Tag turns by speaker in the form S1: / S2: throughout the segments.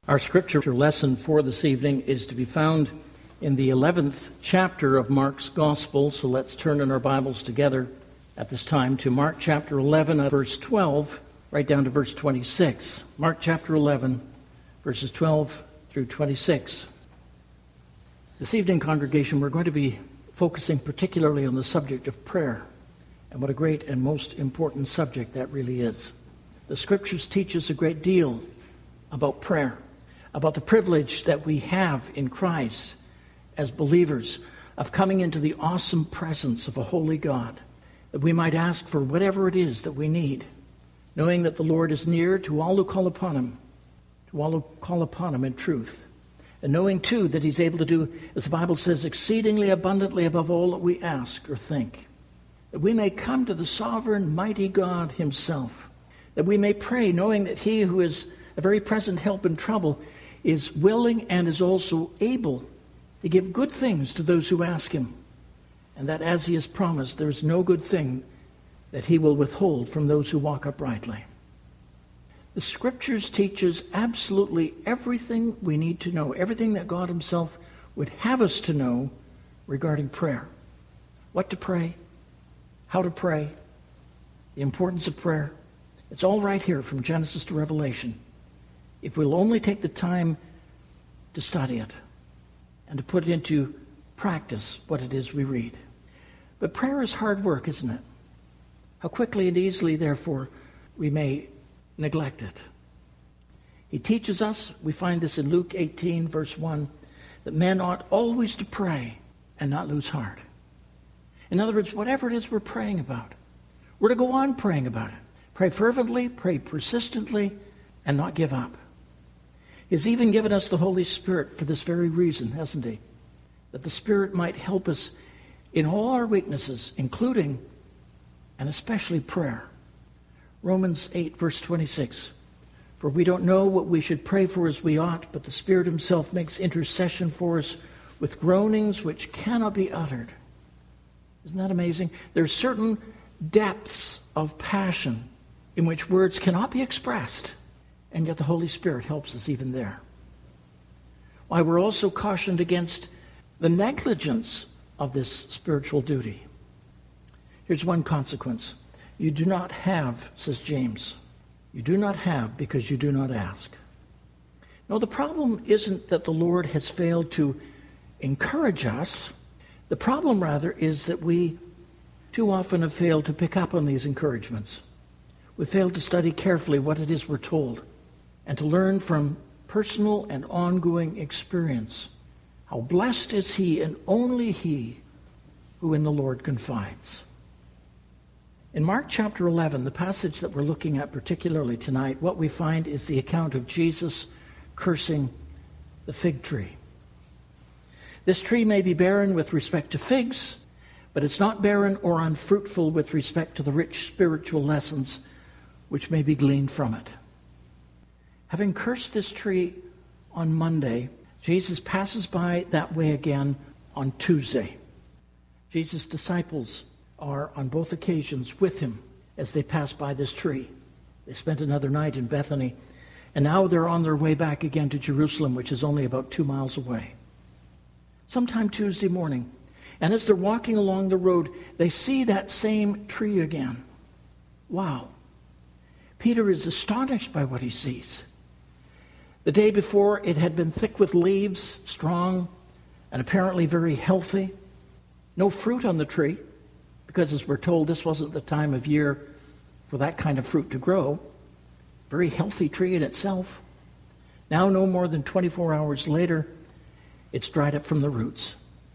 S1: Our scripture lesson for this evening is to be found in the 11th chapter of Mark's Gospel. So let's turn in our Bibles together at this time to Mark chapter 11, verse 12, right down to verse 26. Mark chapter 11, verses 12 through 26. This evening, congregation, we're going to be focusing particularly on the subject of prayer, and what a great and most important subject that really is. The Scriptures teach us a great deal about prayer, about the privilege that we have in Christ as believers of coming into the awesome presence of a holy God, that we might ask for whatever it is that we need, knowing that the Lord is near to all who call upon Him in truth, and knowing too that He's able to do, as the Bible says, exceedingly abundantly above all that we ask or think, that we may come to the sovereign, mighty God Himself, that we may pray knowing that He who is a very present help in trouble is willing and is also able to give good things to those who ask Him, and that as He has promised, there is no good thing that He will withhold from those who walk uprightly. The Scriptures teach us absolutely everything we need to know, everything that God Himself would have us to know regarding prayer. What to pray, how to pray, the importance of prayer. It's all right here from Genesis to Revelation, if we'll only take the time to study it and to put into practice what it is we read. But prayer is hard work, isn't it? How quickly and easily, therefore, we may neglect it. He teaches us, we find this in Luke 18, verse 1, that men ought always to pray and not lose heart. In other words, whatever it is we're praying about, we're to go on praying about it. Pray fervently, pray persistently, and not give up. He's even given us the Holy Spirit for this very reason, hasn't He? That the Spirit might help us in all our weaknesses, including and especially prayer. Romans 8, verse 26. For we don't know what we should pray for as we ought, but the Spirit Himself makes intercession for us with groanings which cannot be uttered. Isn't that amazing? There are certain depths of passion in which words cannot be expressed, and yet the Holy Spirit helps us even there. Why, we're also cautioned against the negligence of this spiritual duty. Here's one consequence. You do not have, says James. You do not have because you do not ask. No, the problem isn't that the Lord has failed to encourage us. The problem, rather, is that we too often have failed to pick up on these encouragements. We failed to study carefully what it is we're told, and to learn from personal and ongoing experience how blessed is he and only he who in the Lord confides. In Mark chapter 11, the passage that we're looking at particularly tonight, what we find is the account of Jesus cursing the fig tree. This tree may be barren with respect to figs, but it's not barren or unfruitful with respect to the rich spiritual lessons which may be gleaned from it. Having cursed this tree on Monday, Jesus passes by that way again on Tuesday. Jesus' disciples are on both occasions with him as they pass by this tree. They spent another night in Bethany, and now they're on their way back again to Jerusalem, which is only about 2 miles away. Sometime Tuesday morning, and as they're walking along the road, they see that same tree again. Wow. Peter is astonished by what he sees. The day before, it had been thick with leaves, strong, and apparently very healthy. No fruit on the tree, because as we're told, this wasn't the time of year for that kind of fruit to grow. Very healthy tree in itself. Now, no more than 24 hours later, it's dried up from the roots.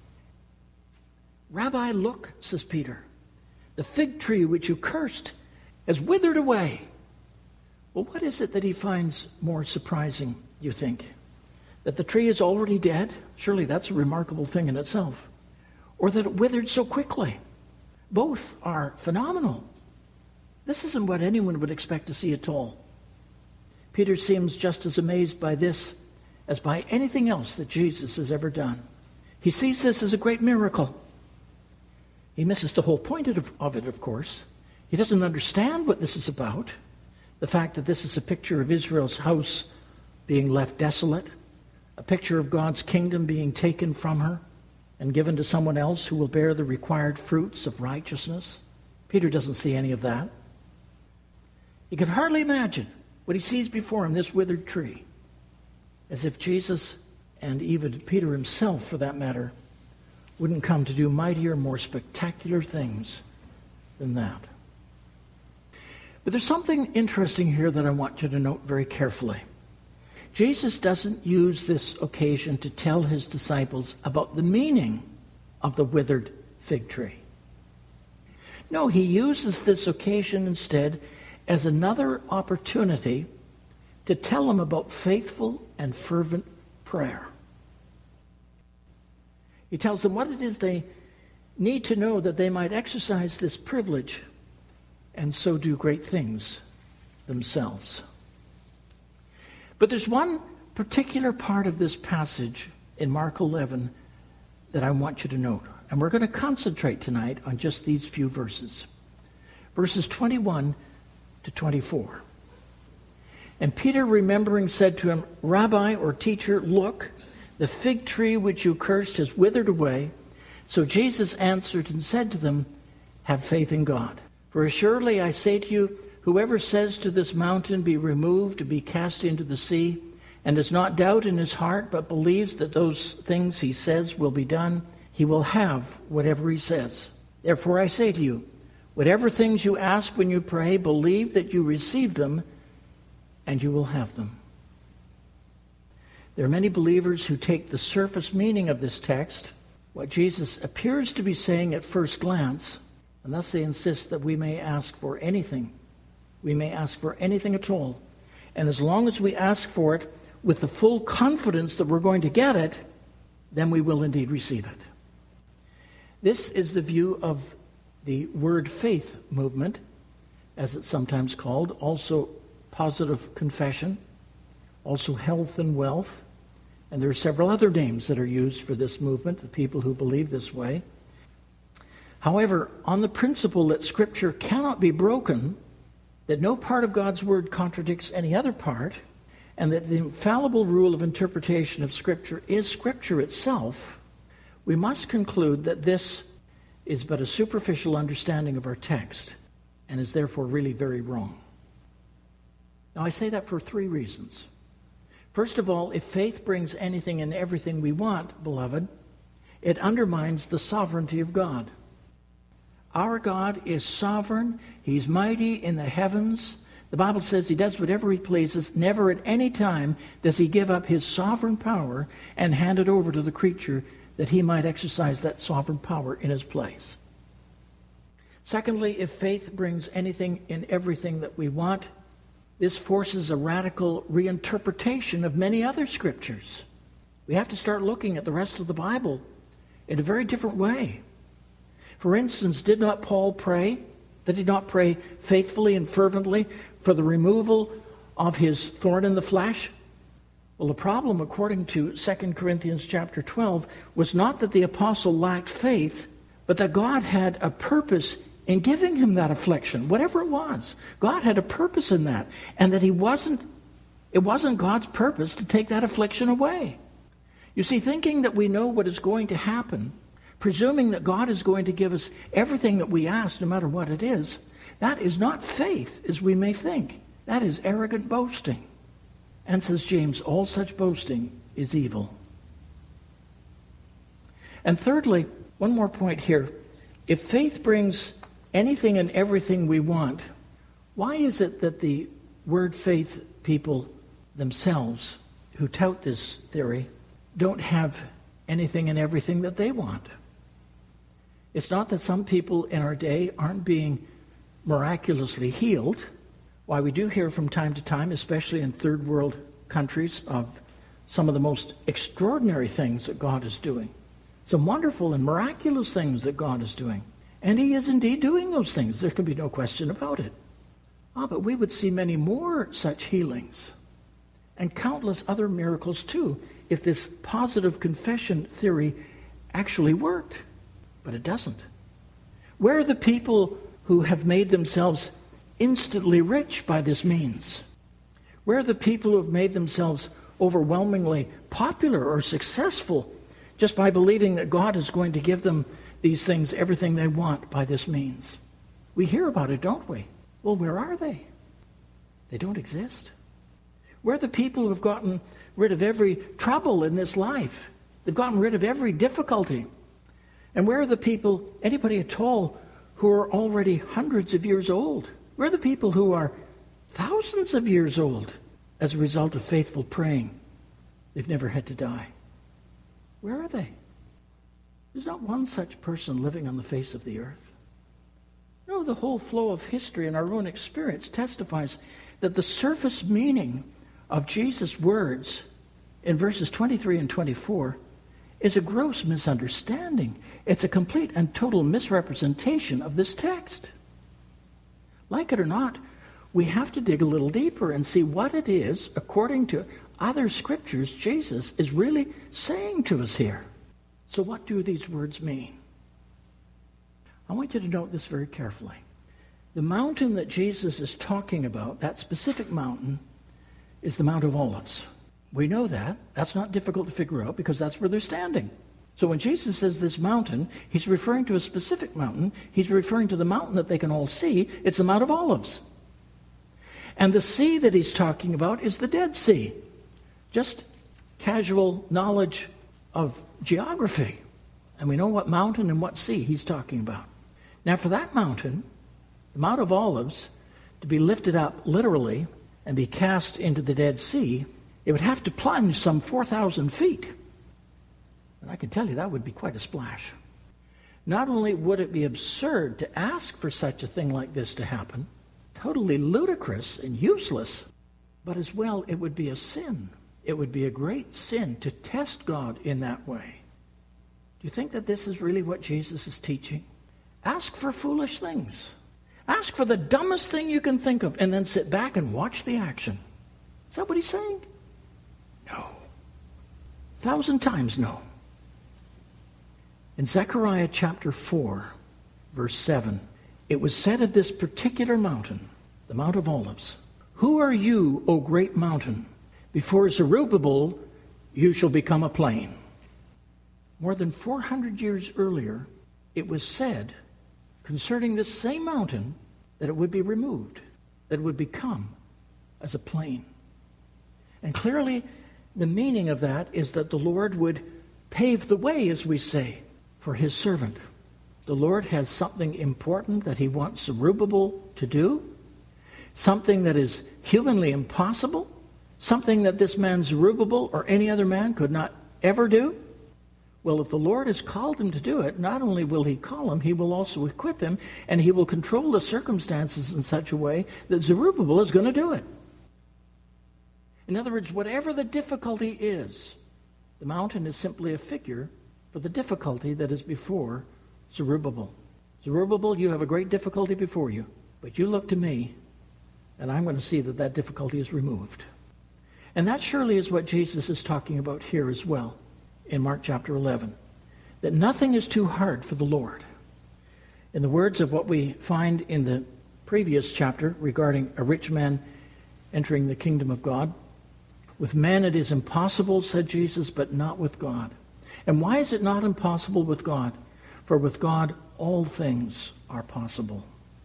S1: Rabbi, look, says Peter, the fig tree which you cursed has withered away. Well, what is it that he finds more surprising, you think? That the tree is already dead? Surely that's a remarkable thing in itself. Or that it withered so quickly? Both are phenomenal. This isn't what anyone would expect to see at all. Peter seems just as amazed by this as by anything else that Jesus has ever done. He sees this as a great miracle. He misses the whole point of it, of course. He doesn't understand what this is about. The fact that this is a picture of Israel's house being left desolate, a picture of God's kingdom being taken from her and given to someone else who will bear the required fruits of righteousness. Peter doesn't see any of that. He can hardly imagine what he sees before him, this withered tree, as if Jesus, and even Peter himself for that matter, wouldn't come to do mightier, more spectacular things than that. But there's something interesting here that I want you to note very carefully. Jesus doesn't use this occasion to tell his disciples about the meaning of the withered fig tree. No, he uses this occasion instead as another opportunity to tell them about faithful and fervent prayer. He tells them what it is they need to know that they might exercise this privilege and so do great things themselves. But there's one particular part of this passage in Mark 11 that I want you to note. And we're going to concentrate tonight on just these few verses. Verses 21 to 24. And Peter, remembering, said to him, Rabbi, or teacher, look, the fig tree which you cursed has withered away. So Jesus answered and said to them, have faith in God. For assuredly I say to you, whoever says to this mountain, be removed, to be cast into the sea, and does not doubt in his heart, but believes that those things he says will be done, he will have whatever he says. Therefore I say to you, whatever things you ask when you pray, believe that you receive them, and you will have them. There are many believers who take the surface meaning of this text, what Jesus appears to be saying at first glance, and thus they insist that we may ask for anything. We may ask for anything at all. And as long as we ask for it with the full confidence that we're going to get it, then we will indeed receive it. This is the view of the word faith movement, as it's sometimes called, also positive confession, also health and wealth, and there are several other names that are used for this movement, the people who believe this way. However, on the principle that Scripture cannot be broken, that no part of God's Word contradicts any other part, and that the infallible rule of interpretation of Scripture is Scripture itself, we must conclude that this is but a superficial understanding of our text and is therefore really very wrong. Now, I say that for three reasons. First of all, if faith brings anything and everything we want, beloved, it undermines the sovereignty of God. Our God is sovereign. He's mighty in the heavens. The Bible says he does whatever he pleases. Never at any time does he give up his sovereign power and hand it over to the creature that he might exercise that sovereign power in his place. Secondly, if faith brings anything and everything that we want, this forces a radical reinterpretation of many other scriptures. We have to start looking at the rest of the Bible in a very different way. For instance, did not Paul pray? Did he not pray faithfully and fervently for the removal of his thorn in the flesh? Well, the problem, according to 2 Corinthians chapter 12, was not that the apostle lacked faith, but that God had a purpose in giving him that affliction, whatever it was. God had a purpose in that, and that it wasn't God's purpose to take that affliction away. You see, thinking that we know what is going to happen, presuming that God is going to give us everything that we ask, no matter what it is, that is not faith as we may think. That is arrogant boasting. And says James, all such boasting is evil. And thirdly, one more point here. If faith brings anything and everything we want, why is it that the word faith people themselves who tout this theory don't have anything and everything that they want? It's not that some people in our day aren't being miraculously healed. Why, we do hear from time to time, especially in third world countries, of some of the most extraordinary things that God is doing. Some wonderful and miraculous things that God is doing. And he is indeed doing those things. There can be no question about it. But we would see many more such healings and countless other miracles too if this positive confession theory actually worked. But it doesn't. Where are the people who have made themselves instantly rich by this means? Where are the people who have made themselves overwhelmingly popular or successful just by believing that God is going to give them these things, everything they want by this means. We hear about it, don't we? Well, where are they? They don't exist. Where are the people who have gotten rid of every trouble in this life? They've gotten rid of every difficulty. And where are the people, anybody at all, who are already hundreds of years old? Where are the people who are thousands of years old as a result of faithful praying? They've never had to die. Where are they? There's not one such person living on the face of the earth. No, the whole flow of history and our own experience testifies that the surface meaning of Jesus' words in verses 23 and 24 is a gross misunderstanding. It's a complete and total misrepresentation of this text. Like it or not, we have to dig a little deeper and see what it is, according to other scriptures, Jesus is really saying to us here. So what do these words mean? I want you to note this very carefully. The mountain that Jesus is talking about, that specific mountain, is the Mount of Olives. We know that. That's not difficult to figure out because that's where they're standing. So when Jesus says this mountain, he's referring to a specific mountain. He's referring to the mountain that they can all see. It's the Mount of Olives. And the sea that he's talking about is the Dead Sea. Just casual knowledge of geography. And we know what mountain and what sea he's talking about. Now for that mountain, the Mount of Olives, to be lifted up literally and be cast into the Dead Sea, it would have to plunge some 4,000 feet. And I can tell you that would be quite a splash. Not only would it be absurd to ask for such a thing like this to happen, totally ludicrous and useless, but as well it would be a sin. It would be a great sin to test God in that way. Do you think that this is really what Jesus is teaching? Ask for foolish things. Ask for the dumbest thing you can think of and then sit back and watch the action. Is that what he's saying? No. 1,000 times no. In Zechariah chapter 4, verse 7, it was said of this particular mountain, the Mount of Olives, "Who are you, O great mountain? Before Zerubbabel you shall become a plain." More than 400 years earlier, it was said concerning this same mountain that it would be removed, that it would become as a plain. And clearly, the meaning of that is that the Lord would pave the way, as we say, for his servant. The Lord has something important that he wants Zerubbabel to do, something that is humanly impossible, something that this man Zerubbabel or any other man could not ever do. Well, if the Lord has called him to do it, not only will he call him, he will also equip him, and he will control the circumstances in such a way that Zerubbabel is going to do it. In other words, whatever the difficulty is, the mountain is simply a figure for the difficulty that is before Zerubbabel. Zerubbabel, you have a great difficulty before you, but you look to me, and I'm going to see that that difficulty is removed. And that surely is what Jesus is talking about here as well in Mark chapter 11, that nothing is too hard for the Lord. In the words of what we find in the previous chapter regarding a rich man entering the kingdom of God, "With men it is impossible," said Jesus, "but not with God." And why is it not impossible with God? For with God all things are possible.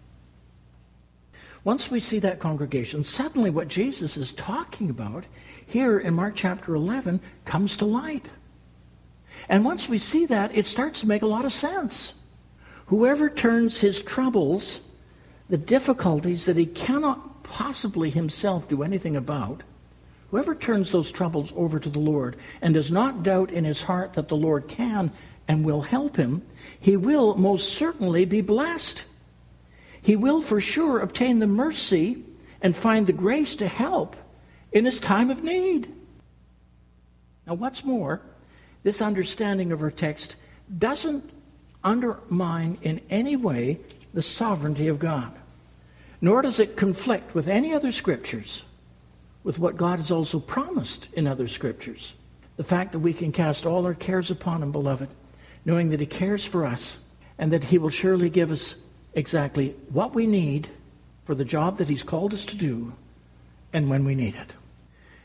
S1: Once we see that congregation, suddenly what Jesus is talking about here in Mark chapter 11 comes to light. And once we see that, it starts to make a lot of sense. Whoever turns his troubles, the difficulties that he cannot possibly himself do anything about, whoever turns those troubles over to the Lord and does not doubt in his heart that the Lord can and will help him, he will most certainly be blessed. He will for sure obtain the mercy and find the grace to help in his time of need. Now, what's more, this understanding of our text doesn't undermine in any way the sovereignty of God, nor does it conflict with any other scriptures, with what God has also promised in other scriptures. The fact that we can cast all our cares upon him, beloved, knowing that he cares for us and that he will surely give us exactly what we need for the job that he's called us to do and when we need it.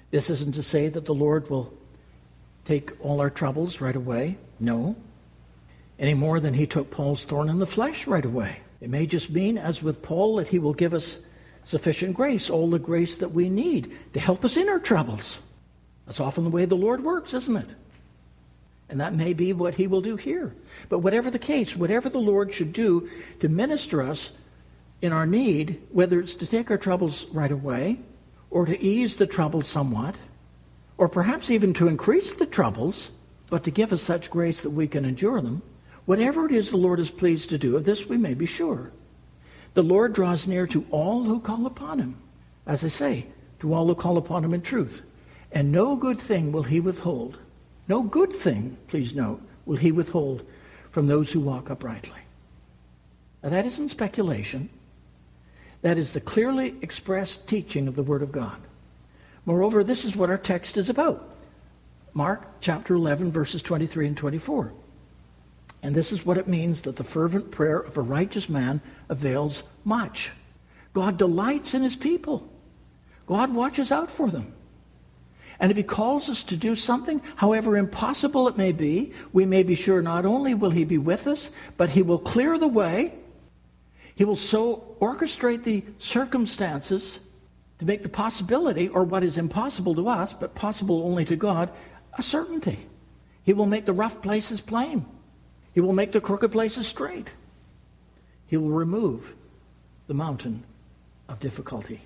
S1: This isn't to say that the Lord will take all our troubles right away. No. Any more than he took Paul's thorn in the flesh right away. It may just mean, as with Paul, that he will give us sufficient grace, all the grace that we need to help us in our troubles. That's often the way the Lord works, isn't it? And that may be what he will do here. But whatever the case, whatever the Lord should do to minister us in our need, whether it's to take our troubles right away, or to ease the troubles somewhat, or perhaps even to increase the troubles, but to give us such grace that we can endure them, whatever it is the Lord is pleased to do, of this we may be sure. The Lord draws near to all who call upon him. As I say, to all who call upon him in truth. And no good thing will he withhold. No good thing, please note, will he withhold from those who walk uprightly. Now that isn't speculation. That is the clearly expressed teaching of the Word of God. Moreover, this is what our text is about. Mark chapter 11, verses 23 and 24. And this is what it means that the fervent prayer of a righteous man avails much. God delights in his people. God watches out for them. And if he calls us to do something, however impossible it may be, we may be sure not only will he be with us, but he will clear the way. He will so orchestrate the circumstances to make the possibility, or what is impossible to us, but possible only to God, a certainty. He will make the rough places plain. He will make the crooked places straight. He will remove the mountain of difficulty.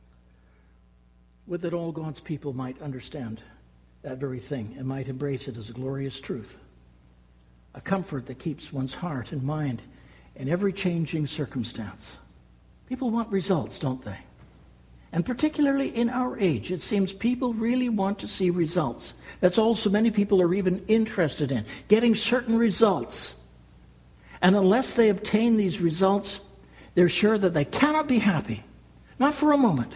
S1: Would that all God's people might understand that very thing and might embrace it as a glorious truth, a comfort that keeps one's heart and mind in every changing circumstance. People want results, don't they? And particularly in our age, it seems people really want to see results. That's all so many people are even interested in, getting certain results. And unless they obtain these results, they're sure that they cannot be happy, not for a moment.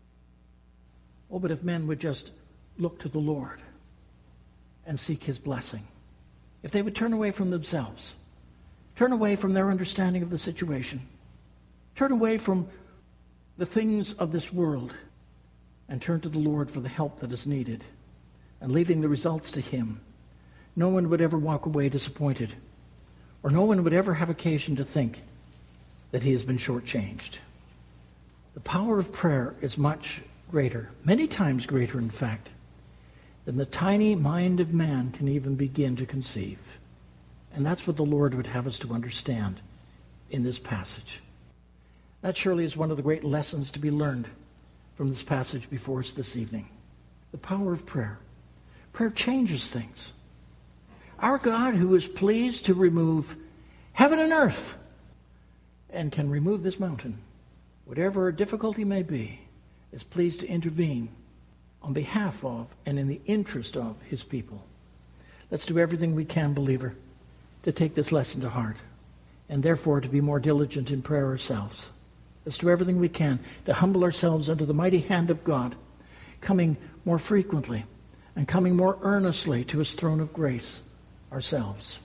S1: Oh, but if men would just look to the Lord and seek his blessing, if they would turn away from themselves, turn away from their understanding of the situation, turn away from the things of this world, and turn to the Lord for the help that is needed, and leaving the results to him, no one would ever walk away disappointed, or no one would ever have occasion to think that he has been shortchanged. The power of prayer is much greater, many times greater, in fact, than the tiny mind of man can even begin to conceive. And that's what the Lord would have us to understand in this passage. That surely is one of the great lessons to be learned from this passage before us this evening. The power of prayer. Prayer changes things. Our God, who is pleased to remove heaven and earth and can remove this mountain, whatever difficulty may be, is pleased to intervene on behalf of and in the interest of his people. Let's do everything we can, believer, to take this lesson to heart, and therefore to be more diligent in prayer ourselves. Let's do everything we can to humble ourselves under the mighty hand of God, coming more frequently and coming more earnestly to his throne of grace ourselves.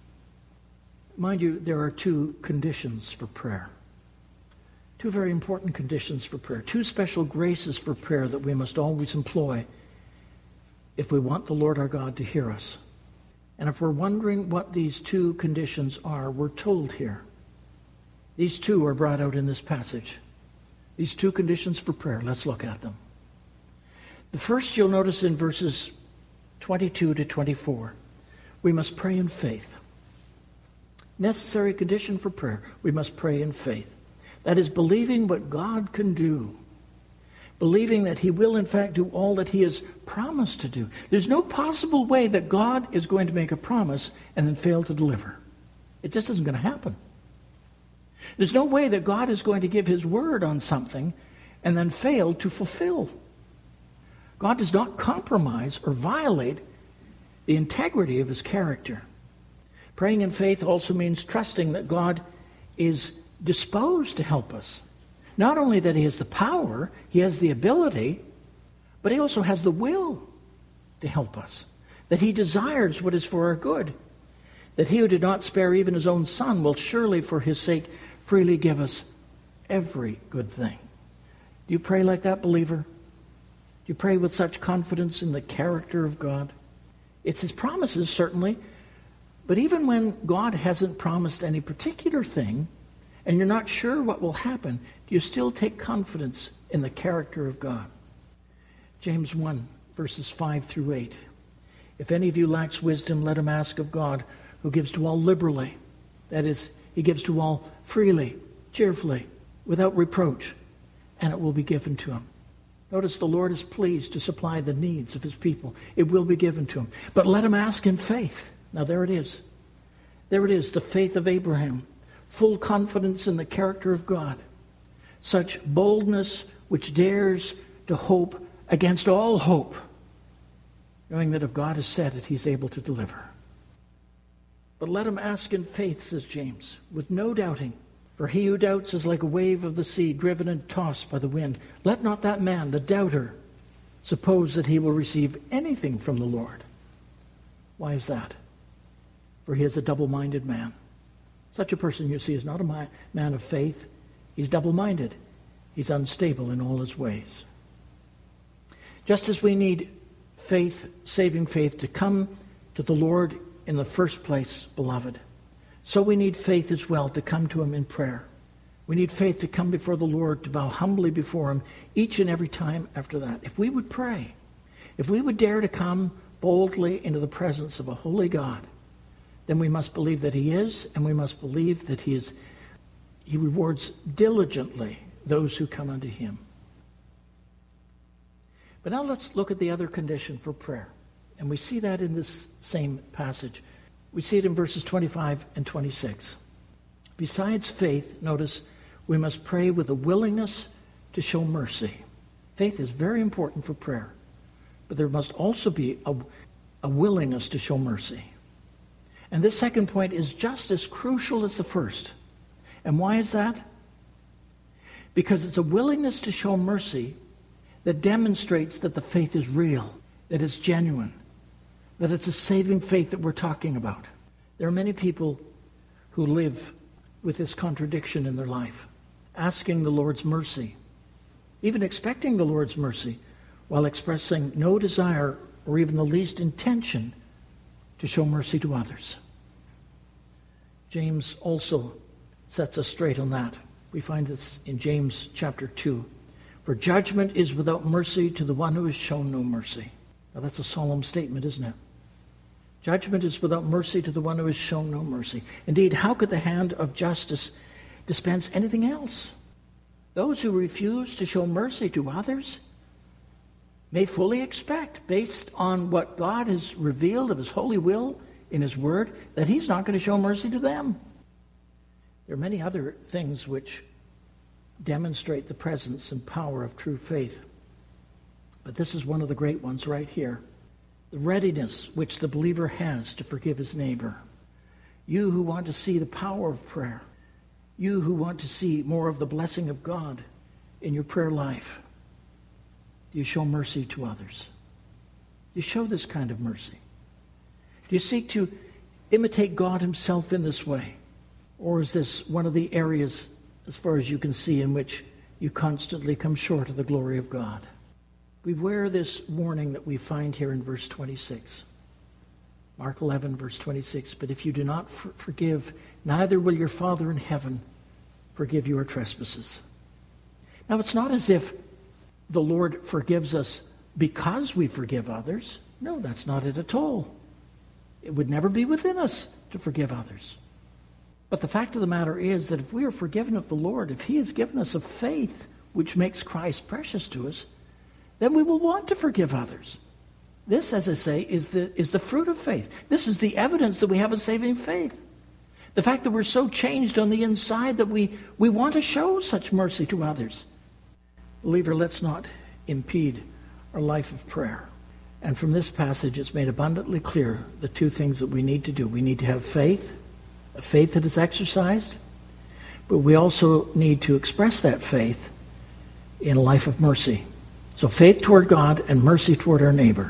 S1: Mind you, there are two conditions for prayer. Two very important conditions for prayer. Two special graces for prayer that we must always employ if we want the Lord our God to hear us. And if we're wondering what these two conditions are, we're told here. These two are brought out in this passage. These two conditions for prayer. Let's look at them. The first you'll notice in verses 22 to 24. We must pray in faith. Necessary condition for prayer. We must pray in faith. That is, believing what God can do. Believing that he will, in fact, do all that he has promised to do. There's no possible way that God is going to make a promise and then fail to deliver. It just isn't going to happen. There's no way that God is going to give his word on something and then fail to fulfill. God does not compromise or violate the integrity of his character. Praying in faith also means trusting that God is disposed to help us. Not only that he has the power, he has the ability, but he also has the will to help us. That he desires what is for our good. That he who did not spare even his own son will surely for his sake freely give us every good thing. Do you pray like that, believer? you pray with such confidence in the character of God? It's his promises, certainly, but even when God hasn't promised any particular thing, and you're not sure what will happen, do you still take confidence in the character of God? James 1, verses 5 through 8. If any of you lacks wisdom, let him ask of God, who gives to all liberally. That is, he gives to all freely, cheerfully, without reproach, and it will be given to him. Notice the Lord is pleased to supply the needs of his people. It will be given to him. But let him ask in faith. Now there it is. There it is, the faith of Abraham. Full confidence in the character of God. Such boldness which dares to hope against all hope, knowing that if God has said it, he's able to deliver. But let him ask in faith, says James, with no doubting. For he who doubts is like a wave of the sea, driven and tossed by the wind. Let not that man, the doubter, suppose that he will receive anything from the Lord. Why is that? For he is a double-minded man. Such a person, you see, is not a man of faith. He's double-minded. He's unstable in all his ways. Just as we need faith, saving faith, to come to the Lord in the first place, beloved, so we need faith as well to come to him in prayer. We need faith to come before the Lord, to bow humbly before him each and every time after that. If we would pray, if we would dare to come boldly into the presence of a holy God, then we must believe that he is, and we must believe that he rewards diligently those who come unto him. But now let's look at the other condition for prayer. And we see that in this same passage. We see it in verses 25 and 26. Besides faith, notice, we must pray with a willingness to show mercy. Faith is very important for prayer, but there must also be a willingness to show mercy. And this second point is just as crucial as the first. And why is that? Because it's a willingness to show mercy that demonstrates that the faith is real, that it's genuine, that it's a saving faith that we're talking about. There are many people who live with this contradiction in their life, asking the Lord's mercy, even expecting the Lord's mercy, while expressing no desire or even the least intention to show mercy to others. James also sets us straight on that. We find this in James chapter 2. For judgment is without mercy to the one who has shown no mercy. Now that's a solemn statement, isn't it? Judgment is without mercy to the one who has shown no mercy. Indeed, how could the hand of justice dispense anything else? Those who refuse to show mercy to others may fully expect, based on what God has revealed of his holy will in his word, that he's not going to show mercy to them. There are many other things which demonstrate the presence and power of true faith. But this is one of the great ones right here. The readiness which the believer has to forgive his neighbor. You who want to see the power of prayer. You who want to see more of the blessing of God in your prayer life. Do you show mercy to others? Do you show this kind of mercy? Do you seek to imitate God himself in this way? Or is this one of the areas, as far as you can see, in which you constantly come short of the glory of God? Beware this warning that we find here in verse 26. Mark 11, verse 26. But if you do not forgive, neither will your Father in heaven forgive your trespasses. Now, it's not as if the Lord forgives us because we forgive others. No, that's not it at all. It would never be within us to forgive others. But the fact of the matter is that if we are forgiven of the Lord, if he has given us a faith which makes Christ precious to us, then we will want to forgive others. This, as I say, is the fruit of faith. This is the evidence that we have a saving faith. The fact that we're so changed on the inside that we want to show such mercy to others. Believer, let's not impede our life of prayer. And from this passage, it's made abundantly clear the two things that we need to do. We need to have faith, a faith that is exercised, but we also need to express that faith in a life of mercy. So faith toward God and mercy toward our neighbor.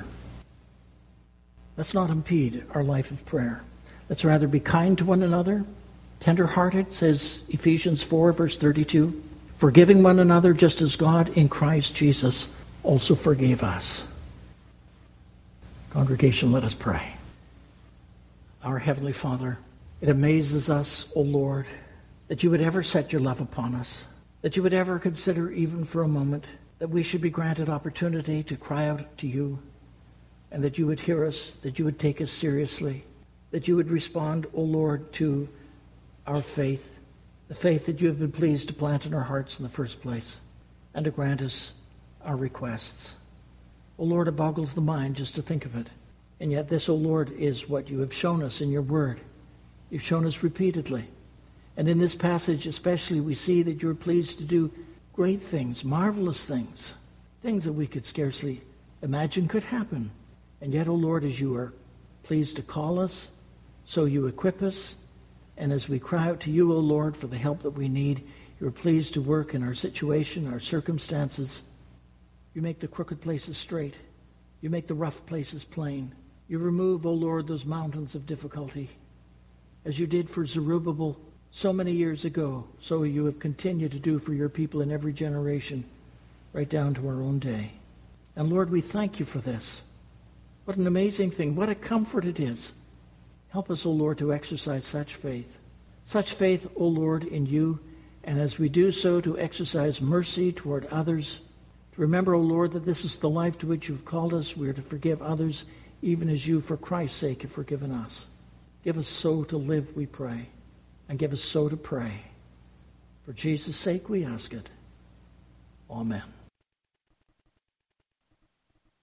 S1: Let's not impede our life of prayer. Let's rather be kind to one another, tender-hearted, says Ephesians 4, verse 32, forgiving one another just as God in Christ Jesus also forgave us. Congregation, let us pray. Our Heavenly Father, it amazes us, O Lord, that you would ever set your love upon us, that you would ever consider even for a moment that we should be granted opportunity to cry out to you, and that you would hear us, that you would take us seriously, that you would respond, O Lord, to our faith, the faith that you have been pleased to plant in our hearts in the first place, and to grant us our requests. O Lord, it boggles the mind just to think of it. And yet this, O Lord, is what you have shown us in your word. You've shown us repeatedly. And in this passage especially, we see that you're pleased to do great things, marvelous things, things that we could scarcely imagine could happen. And yet, O Lord, as you are pleased to call us, so you equip us. And as we cry out to you, O Lord, for the help that we need, you're pleased to work in our situation, our circumstances. You make the crooked places straight. You make the rough places plain. You remove, O Lord, those mountains of difficulty. As you did for Zerubbabel so many years ago, so you have continued to do for your people in every generation, right down to our own day. And Lord, we thank you for this. What an amazing thing. What a comfort it is. Help us, O Lord, to exercise such faith, O Lord, in you, and as we do so, to exercise mercy toward others. To remember, O Lord, that this is the life to which you've called us. We are to forgive others, even as you, for Christ's sake, have forgiven us. Give us so to live, we pray, and give us so to pray. For Jesus' sake, we ask it. Amen.